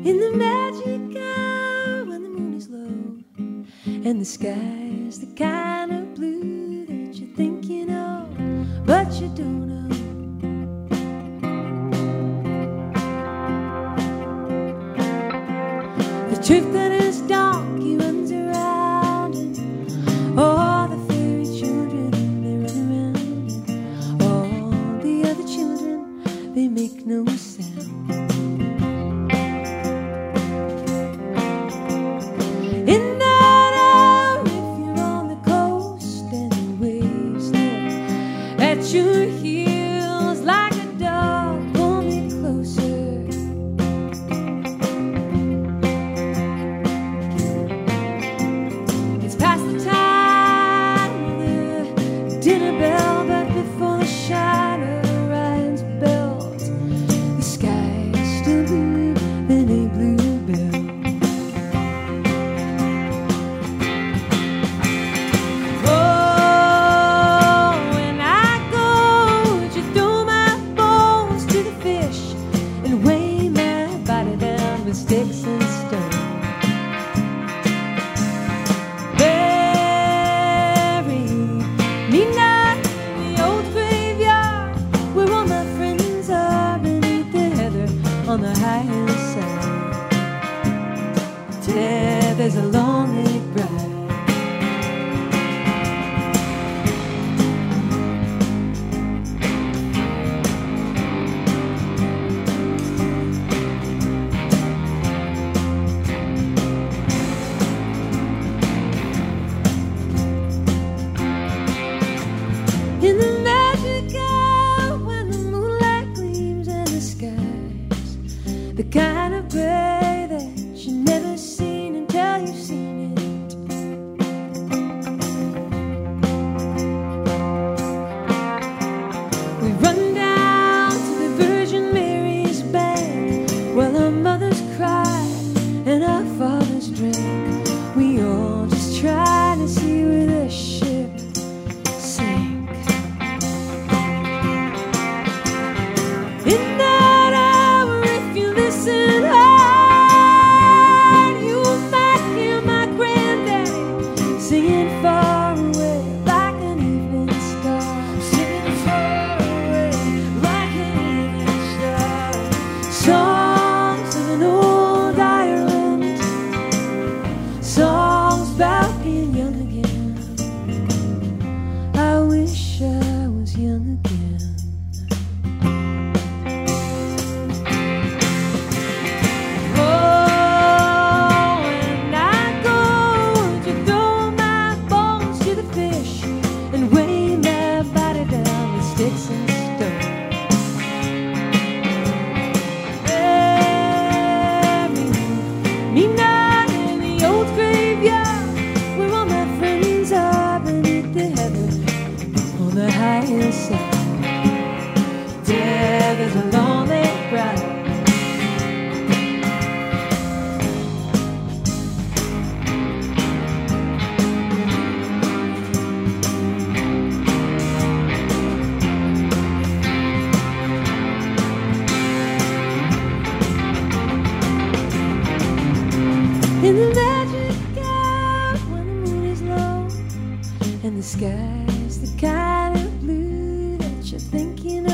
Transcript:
in the magic hour when the moon is low and the sky's the kind of blue that you think you know, but you don't know. The truth that is dark, he runs around, and all the fairy children, they run around, and all the other children, they make no sound. In that hour, if you're on the coast and the waves snap at your heels like a dog, pull me closer. It's past the time of the dinner bell, but before the shine of Orion's belt, the sky is still blue than a bluebell. Oh, when I go, would you throw my bones to the fish and weigh my body down with sticks and stones? Bury me not in the old graveyard where all my friends are beneath the heather on the high hillside. There's a lonely bride. In the magic hour when the moonlight gleams and the skies the kind of gray that you never seen until you've seen it. We run down to the Virgin Mary's bank while our mothers cry and our fathers drink. We all just try to see where the ship sank. In that hour, if you listen hard, you might hear my granddaddy singing far away like an evening star. Singing far away like an evening star. Songs of an old Ireland, songs about being young again. I wish I was young again. Oh, when I go, would you throw my bones to the fish and weigh my body down with sticks and stones? Bury me not in the old graveyard where all my friends are beneath the heather on the high hillside. There's a lonely bride. In the magic hour when the moon is low and the sky's the kind of blue that you're thinking